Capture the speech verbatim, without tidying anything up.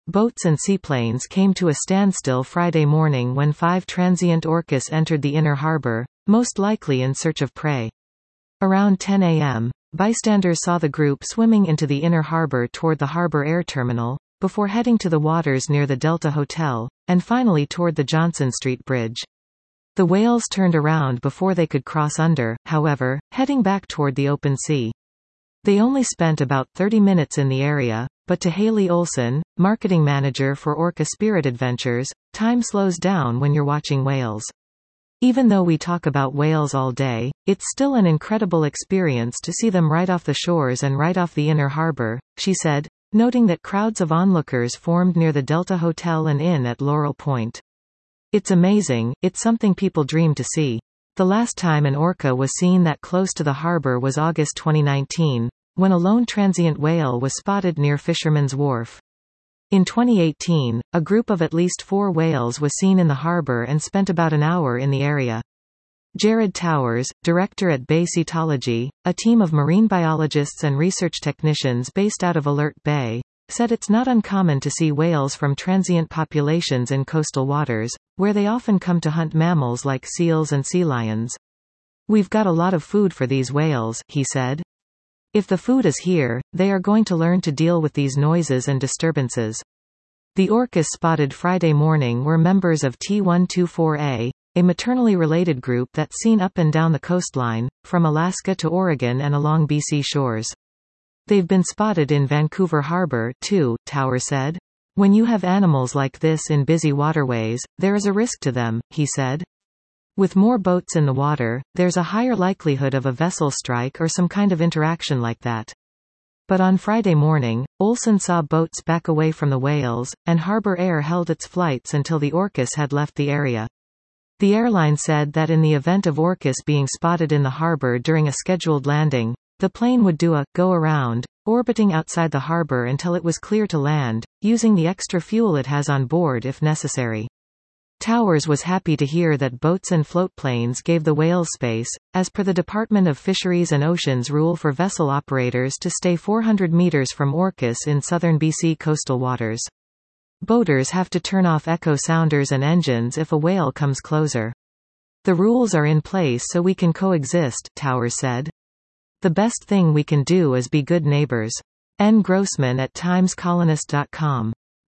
Boats and seaplanes came to a standstill Friday morning when five transient orcas entered the inner harbor, most likely in search of prey. Around ten a m, bystanders saw the group swimming into the inner harbor toward the harbor air terminal, before heading to the waters near the Delta Hotel, and finally toward the Johnson Street Bridge. The whales turned around before they could cross under, however, heading back toward the open sea. They only spent about thirty minutes in the area, but to Haley Olson, marketing manager for Orca Spirit Adventures, time slows down when you're watching whales. Even though we talk about whales all day, it's still an incredible experience to see them right off the shores and right off the inner harbor, she said, noting that crowds of onlookers formed near the Delta Hotel and Inn at Laurel Point. It's amazing, it's something people dream to see. The last time an orca was seen that close to the harbor was August twenty nineteen, when a lone transient whale was spotted near Fisherman's Wharf. In twenty eighteen, a group of at least four whales was seen in the harbor and spent about an hour in the area. Jared Towers, director at Bay Cetology, a team of marine biologists and research technicians based out of Alert Bay, said it's not uncommon to see whales from transient populations in coastal waters, where they often come to hunt mammals like seals and sea lions. We've got a lot of food for these whales, he said. If the food is here, they are going to learn to deal with these noises and disturbances. The orcas spotted Friday morning were members of T one twenty-four A, a maternally related group that's seen up and down the coastline, from Alaska to Oregon and along B C shores. They've been spotted in Vancouver Harbor, too, Tower said. When you have animals like this in busy waterways, there is a risk to them, he said. With more boats in the water, there's a higher likelihood of a vessel strike or some kind of interaction like that. But on Friday morning, Olson saw boats back away from the whales, and Harbor Air held its flights until the orcas had left the area. The airline said that in the event of orcas being spotted in the harbor during a scheduled landing, the plane would do a go-around, orbiting outside the harbor until it was clear to land, using the extra fuel it has on board if necessary. Towers was happy to hear that boats and floatplanes gave the whales space, as per the Department of Fisheries and Oceans rule for vessel operators to stay four hundred meters from orcas in southern B C coastal waters. Boaters have to turn off echo sounders and engines if a whale comes closer. The rules are in place so we can coexist, Towers said. The best thing we can do is be good neighbors. N. Grossman at times colonist dot com